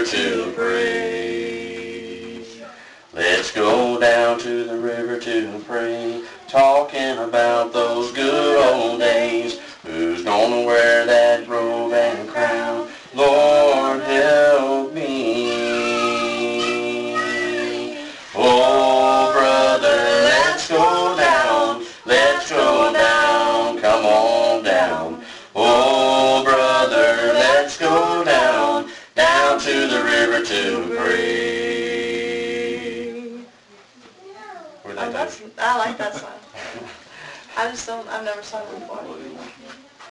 to pray. Let's go down to the river to pray, talking about those good old days. Who's gonna wear that robe and crown? Lord, help me. Oh, brother, let's go down. Let's go down. Come on down. Oh, brother, let's go down. Down to the river to pray. I like that song. I've never sung it before.